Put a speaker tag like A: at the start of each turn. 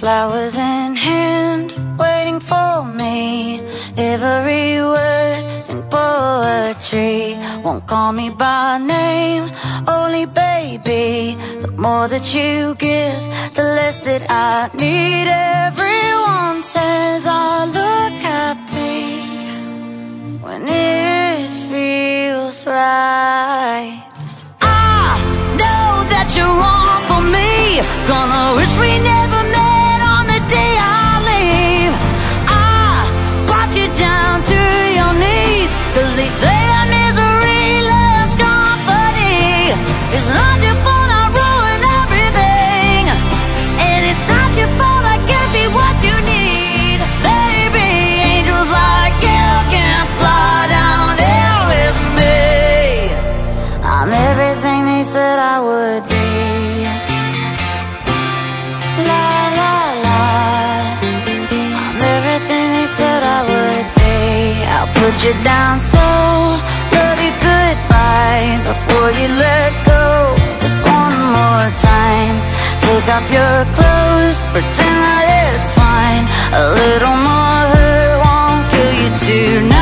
A: flowers in hand, waiting for me. Every word in poetry won't call me by name, only baby. The more that you give, the less that I need. Everyone says I look happy when it feels right. I know that you're wrong for me, gonna wish we never met on the day I leave. I brought you down to your knees, 'cause they say that misery loves company. It's not your fault I ruined everything, and it's not your fault I can't be what you need. Baby, angels like you can fly down here with me. I'm everything they said I would be. Put you down slow, love you goodbye before you let go. Just one more time, take off your clothes, pretend that it's fine. A little more hurt won't kill you tonight.